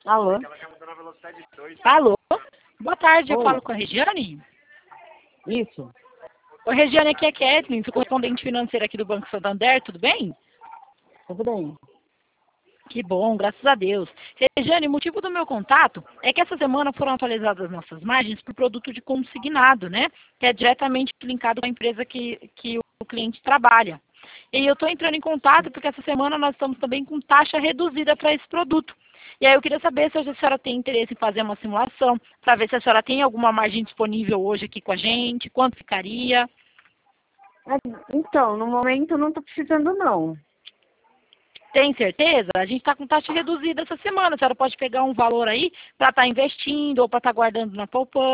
Alô? Alô? Boa tarde, eu Oi. falo com a Regiane. Isso. Oi, Regiane, aqui é Kathleen, sou correspondente financeira aqui do Banco Santander, tudo bem? Tudo bem? Que bom, graças a Deus. Regiane, o motivo do meu contato é que essa semana foram atualizadas nossas margens para o produto de consignado, né? Que é diretamente linkado com a empresa que o cliente trabalha. E eu estou entrando em contato porque essa semana nós estamos também com taxa reduzida para esse produto. E aí eu queria saber se a senhora tem interesse em fazer uma simulação, para ver se a senhora tem alguma margem disponível hoje aqui com a gente, quanto ficaria. Então, no momento não estou precisando, não. Tem certeza? A gente está com taxa reduzida essa semana. A senhora pode pegar um valor aí para estar investindo ou para estar guardando na poupança.